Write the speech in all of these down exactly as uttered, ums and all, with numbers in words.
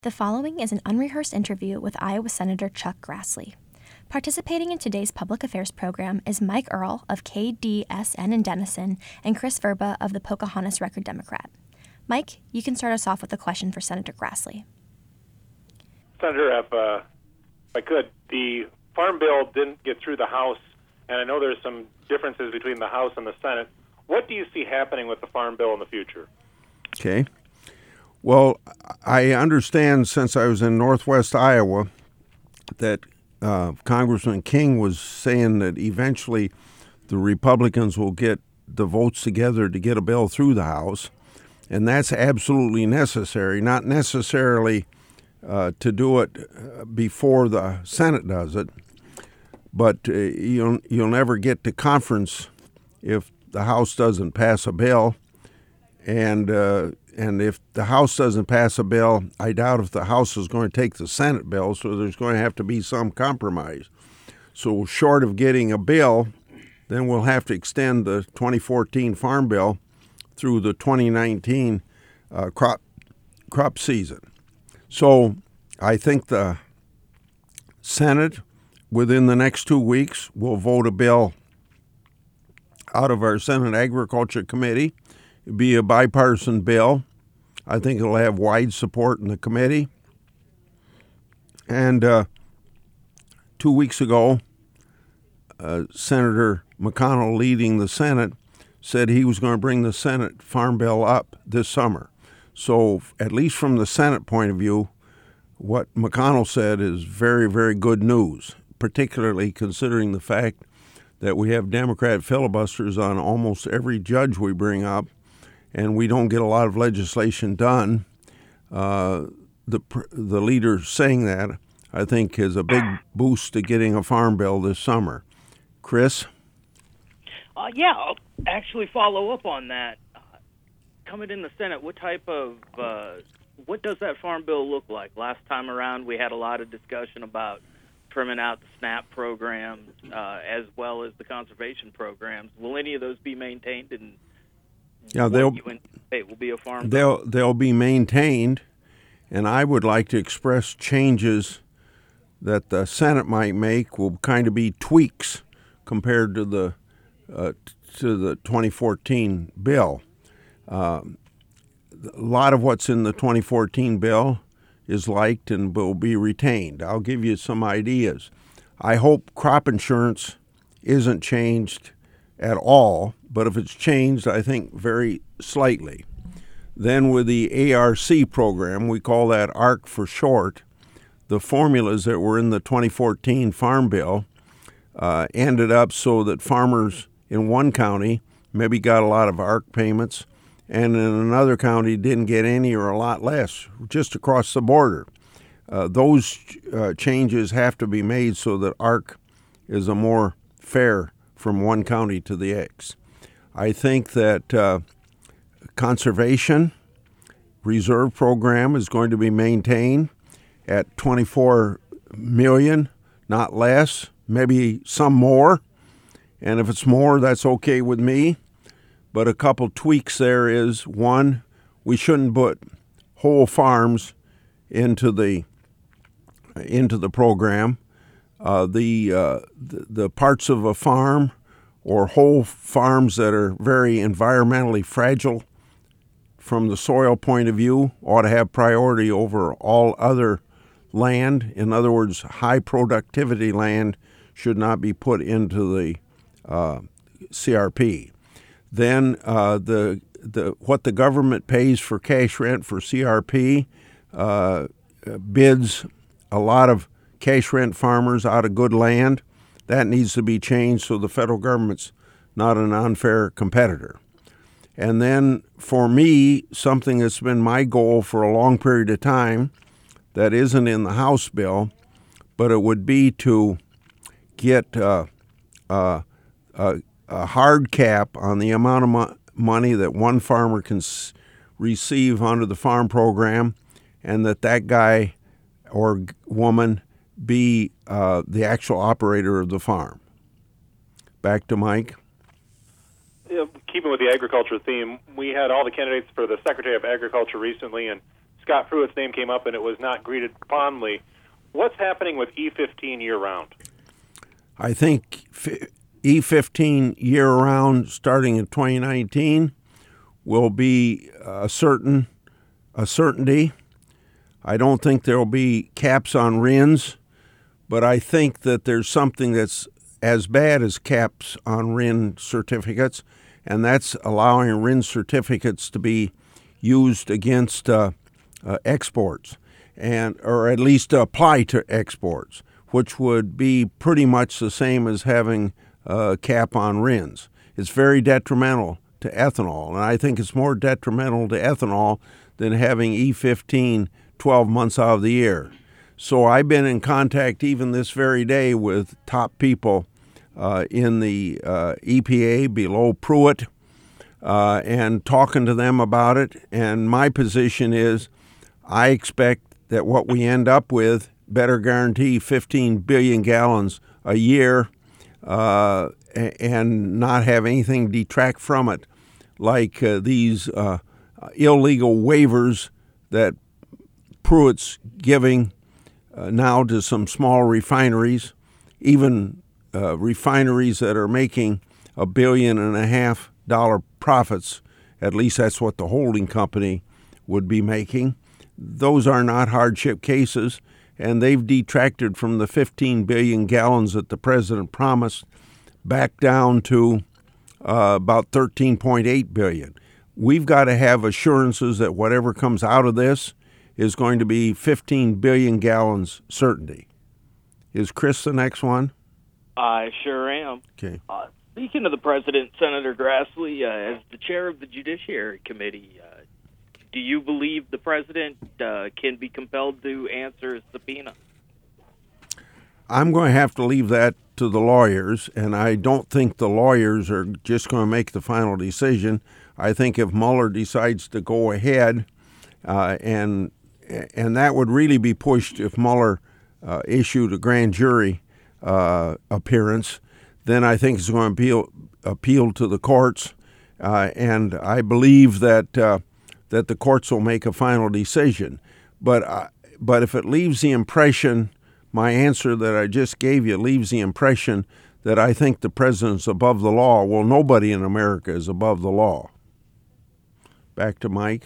The following is an unrehearsed interview with Iowa Senator Chuck Grassley. Participating in today's public affairs program is Mike Earl of K D S N in Denison and Chris Verba of the Pocahontas Record Democrat. Mike, you can start us off with a question for Senator Grassley. Senator, if, uh, if I could, the Farm Bill didn't get through the House, and I know there's some differences between the House and the Senate. What do you see happening with the Farm Bill in the future? Okay. Well, I understand since I was in Northwest Iowa that uh, Congressman King was saying that eventually the Republicans will get the votes together to get a bill through the House, and that's absolutely necessary, not necessarily uh, to do it before the Senate does it, but uh, you'll, you'll never get to conference if the House doesn't pass a bill, and uh, And if the House doesn't pass a bill, I doubt if the House is going to take the Senate bill, so there's going to have to be some compromise. So short of getting a bill, then we'll have to extend the twenty fourteen Farm Bill through the twenty nineteen uh, crop crop season. So I think the Senate, within the next two weeks, will vote a bill out of our Senate Agriculture Committee. It'll be a bipartisan bill. I think it'll have wide support in the committee. And uh, two weeks ago, uh, Senator McConnell, leading the Senate, said he was going to bring the Senate Farm Bill up this summer. So at least from the Senate point of view, what McConnell said is very, very good news, particularly considering the fact that we have Democrat filibusters on almost every judge we bring up, and we don't get a lot of legislation done. Uh, the the leader saying that, I think, is a big boost to getting a farm bill this summer. Chris? Uh, yeah, I'll actually follow up on that. Uh, coming in the Senate, what type of, uh, what does that farm bill look like? Last time around, we had a lot of discussion about trimming out the SNAP programs uh, as well as the conservation programs. Will any of those be maintained in Yeah, they'll it will be a farm. They'll they'll be maintained, and I would like to express changes that the Senate might make will kind of be tweaks compared to the uh, to the twenty fourteen bill. Uh, a lot of what's in the twenty fourteen bill is liked and will be retained. I'll give you some ideas. I hope crop insurance isn't changed at all, but if it's changed, I think very slightly. Then with the A R C program, we call that A R C for short, the formulas that were in the twenty fourteen Farm Bill uh, ended up so that farmers in one county maybe got a lot of A R C payments, and in another county didn't get any or a lot less, just across the border. Uh, those uh, changes have to be made so that A R C is a more fair from one county to the next. I think that uh, conservation reserve program is going to be maintained at twenty-four million dollars, not less, maybe some more. And if it's more, that's okay with me. But a couple tweaks there is, one, we shouldn't put whole farms into the into the program. Uh, the, uh, the the parts of a farm or whole farms that are very environmentally fragile from the soil point of view ought to have priority over all other land. In other words, high productivity land should not be put into the uh, C R P. Then uh, the the what the government pays for cash rent for C R P uh, bids a lot of cash rent farmers out of good land. That needs to be changed so the federal government's not an unfair competitor. And then for me, something that's been my goal for a long period of time that isn't in the House bill, but it would be to get uh, uh, a, a hard cap on the amount of mo- money that one farmer can s- receive under the farm program, and that that guy or g- woman be uh, the actual operator of the farm. Back to Mike. Yeah, keeping with the agriculture theme, we had all the candidates for the Secretary of Agriculture recently, and Scott Pruitt's name came up and it was not greeted fondly. What's happening with E fifteen year-round? I think E fifteen year-round, starting in twenty nineteen, will be a certain a certainty. I don't think there will be caps on R I Ns, but I think that there's something that's as bad as caps on R I N certificates, and that's allowing R I N certificates to be used against uh, uh, exports, and or at least apply to exports, which would be pretty much the same as having a cap on R I Ns. It's very detrimental to ethanol, and I think it's more detrimental to ethanol than having E fifteen twelve months out of the year. So I've been in contact even this very day with top people uh, in the uh, E P A below Pruitt uh, and talking to them about it. And my position is I expect that what we end up with better guarantee fifteen billion gallons a year uh, and not have anything detract from it, like uh, these uh, illegal waivers that Pruitt's giving uh, now to some small refineries, even uh, refineries that are making a billion and a half dollar profits. At least that's what the holding company would be making. Those are not hardship cases, and they've detracted from the fifteen billion gallons that the president promised back down to uh, about thirteen point eight billion. We've got to have assurances that whatever comes out of this is going to be fifteen billion gallons certainty. Is Chris the next one? I sure am. Okay. Uh, speaking of the president, Senator Grassley, uh, as the chair of the Judiciary Committee, uh, do you believe the president uh, can be compelled to answer a subpoena? I'm going to have to leave that to the lawyers, and I don't think the lawyers are just going to make the final decision. I think if Mueller decides to go ahead, uh, and and that would really be pushed if Mueller uh, issued a grand jury uh, appearance, then I think it's going to appeal, appeal to the courts, uh, and I believe that uh, that the courts will make a final decision. But uh, but if it leaves the impression, my answer that I just gave you leaves the impression that I think the president's above the law, well, nobody in America is above the law. Back to Mike.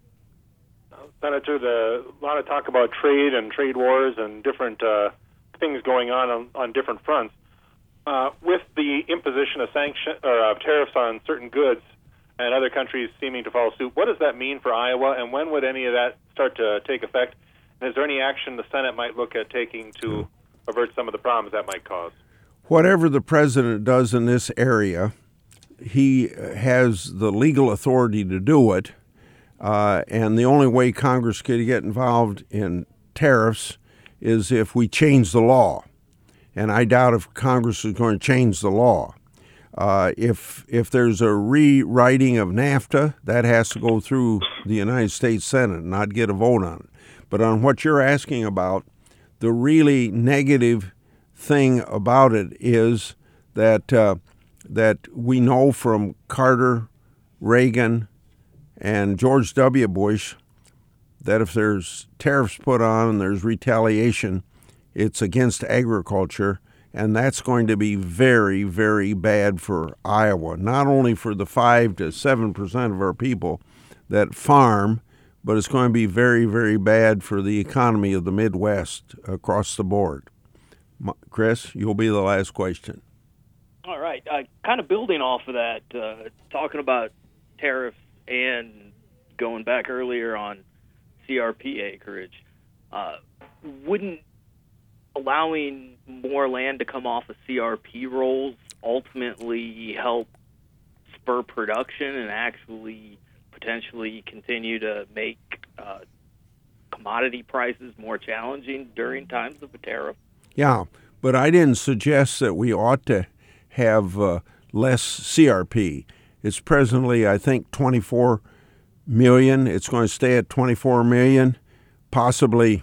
Senator, the, a lot of talk about trade and trade wars and different uh, things going on, on on different fronts. Uh, with the imposition of sanction or uh, tariffs on certain goods and other countries seeming to follow suit, what does that mean for Iowa, and when would any of that start to take effect? And is there any action the Senate might look at taking to avert some of the problems that might cause? Whatever the president does in this area, he has the legal authority to do it. Uh, and the only way Congress could get involved in tariffs is if we change the law. And I doubt if Congress is going to change the law. Uh, if if there's a rewriting of NAFTA, that has to go through the United States Senate and not get a vote on it. But on what you're asking about, the really negative thing about it is that uh, that we know from Carter, Reagan, and George W. Bush that if there's tariffs put on and there's retaliation, it's against agriculture, and that's going to be very, very bad for Iowa, not only for the five to seven percent of our people that farm, but it's going to be very, very bad for the economy of the Midwest across the board. Chris, you'll be the last question. All right. Uh, kind of building off of that, uh, talking about tariffs and going back earlier on C R P acreage, uh, wouldn't allowing more land to come off of C R P rolls ultimately help spur production and actually potentially continue to make uh, commodity prices more challenging during times of a tariff? Yeah, but I didn't suggest that we ought to have uh, less C R P. It's presently, I think, twenty-four million. It's going to stay at twenty-four million, possibly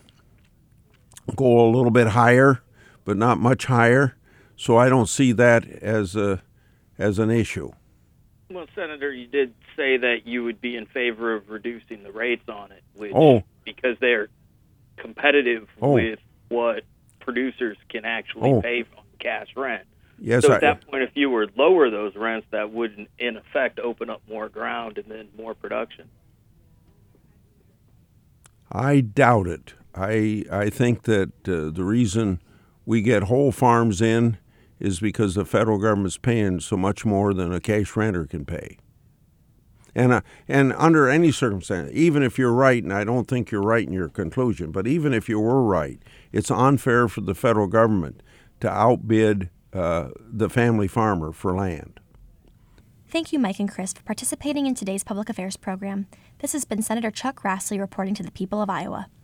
go a little bit higher, but not much higher. So I don't see that as a as an issue. Well, Senator, you did say that you would be in favor of reducing the rates on it. Which oh, because they're competitive Oh. with what producers can actually Oh. pay on cash rent. Yes, So I, at that point, if you were to lower those rents, that would, in effect, open up more ground and then more production. I doubt it. I I think that uh, the reason we get whole farms in is because the federal government's paying so much more than a cash renter can pay. And uh, and under any circumstance, even if you're right, and I don't think you're right in your conclusion, but even if you were right, it's unfair for the federal government to outbid uh, the family farmer for land. Thank you, Mike and Chris, for participating in today's public affairs program. This has been Senator Chuck Grassley reporting to the people of Iowa.